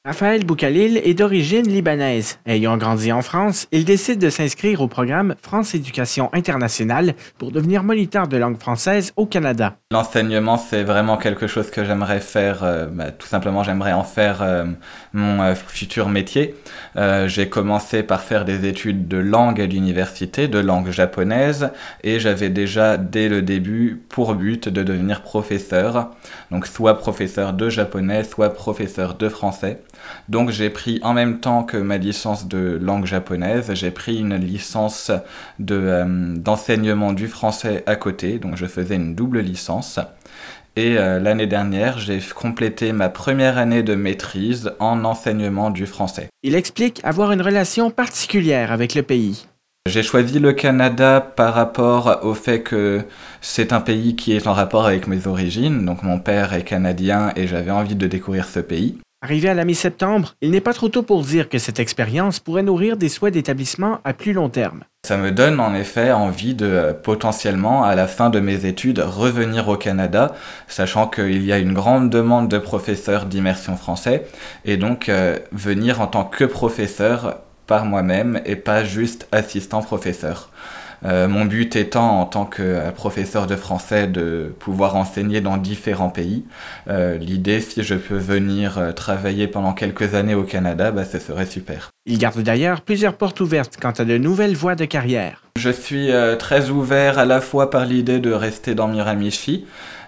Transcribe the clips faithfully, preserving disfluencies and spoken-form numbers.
Raphaël Boukalil est d'origine libanaise. Ayant grandi en France, il décide de s'inscrire au programme France Éducation Internationale pour devenir moniteur de langue française au Canada. L'enseignement, c'est vraiment quelque chose que j'aimerais faire, euh, bah, tout simplement j'aimerais en faire euh, mon euh, futur métier. Euh, j'ai commencé par faire des études de langue à l'université, de langue japonaise, et j'avais déjà dès le début pour but de devenir professeur, donc soit professeur de japonais, soit professeur de français. Donc j'ai pris en même temps que ma licence de langue japonaise, j'ai pris une licence de, euh, d'enseignement du français à côté, donc je faisais une double licence. Et euh, l'année dernière, j'ai complété ma première année de maîtrise en enseignement du français. Il explique avoir une relation particulière avec le pays. J'ai choisi le Canada par rapport au fait que c'est un pays qui est en rapport avec mes origines, donc mon père est canadien et j'avais envie de découvrir ce pays. Arrivé à la mi-septembre, il n'est pas trop tôt pour dire que cette expérience pourrait nourrir des souhaits d'établissement à plus long terme. Ça me donne en effet envie de euh, potentiellement, à la fin de mes études, revenir au Canada, sachant qu'il y a une grande demande de professeurs d'immersion français, et donc euh, venir en tant que professeur par moi-même et pas juste assistant professeur. Euh, mon but étant, en tant que euh, professeur de français, de pouvoir enseigner dans différents pays. Euh, l'idée, si je peux venir euh, travailler pendant quelques années au Canada, bah, ce serait super. Il garde d'ailleurs plusieurs portes ouvertes quant à de nouvelles voies de carrière. Je suis euh, très ouvert à la fois par l'idée de rester dans Miramichi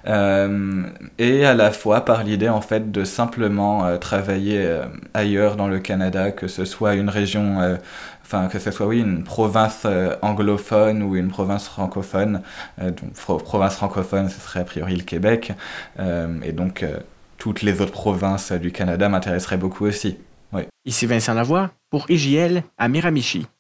euh, et à la fois par l'idée en fait de simplement euh, travailler euh, ailleurs dans le Canada, que ce soit une région, euh, enfin que ce soit oui une province euh, anglophone ou une province francophone. Euh, donc fro- province francophone, ce serait a priori le Québec, euh, et donc euh, toutes les autres provinces du Canada m'intéresseraient beaucoup aussi. Oui. Ici Vincent Lavoie pour I J L à Miramichi.